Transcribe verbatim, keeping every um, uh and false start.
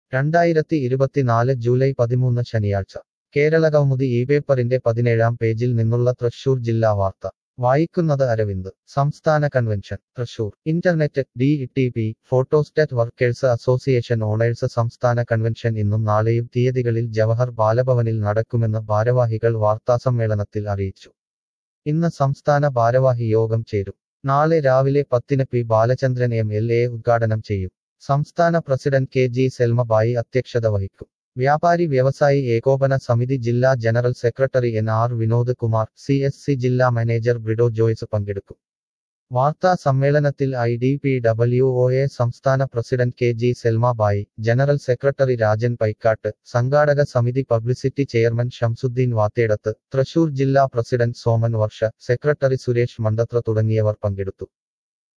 രണ്ടായിരത്തി ഇരുപത്തിനാല് ജൂലൈ പതിമൂന്ന് ശനിയാഴ്ച കേരളകൗമുദി ഈ പേപ്പറിന്റെ പതിനേഴാം പേജിൽ നിന്നുള്ള തൃശൂർ ജില്ലാ വാർത്ത വായിക്കുന്നത് അരവിന്ദ്. സംസ്ഥാന convention Thrissur. Internet D T P photostat workers association owners സംസ്ഥാന കൺവെൻഷൻ ഇന്നും നാളെയും തീയതികളിൽ ജവഹർ ബാലഭവനിൽ നടക്കുമെന്ന് ഭാരവാഹികൾ വാർത്താസമ്മേളനത്തിൽ അറിയിച്ചു. ഇന്ന് സംസ്ഥാന ഭാരവാഹി യോഗം ചേരും. നാളെ രാവിലെ പത്തിന് P Balachandran M L A ഉദ്ഘാടനം ചെയ്യും. സംസ്ഥാന പ്രസിഡന്റ് കെ ജി സെൽമബായി അധ്യക്ഷത വഹിക്കും. വ്യാപാരി വ്യവസായി ഏകോപന സമിതി ജില്ലാ general secretary N R Vinod Kumar, C S C ജില്ലാ മാനേജർ ബ്രിഡോ ജോയ്സ് പങ്കെടുക്കും. വാർത്താ സമ്മേളനത്തിൽ I D P W O A സംസ്ഥാന president K G Selmabai, general secretary Rajan Paikkat, സംഘാടക സമിതി പബ്ലിസിറ്റി ചെയർമാൻ ഷംസുദ്ദീൻ വാത്തേടത്ത്, തൃശൂർ ജില്ലാ പ്രസിഡന്റ് സോമൻ വർഷ, സെക്രട്ടറി സുരേഷ് മണ്ടത്ര തുടങ്ങിയവർ പങ്കെടുത്തു.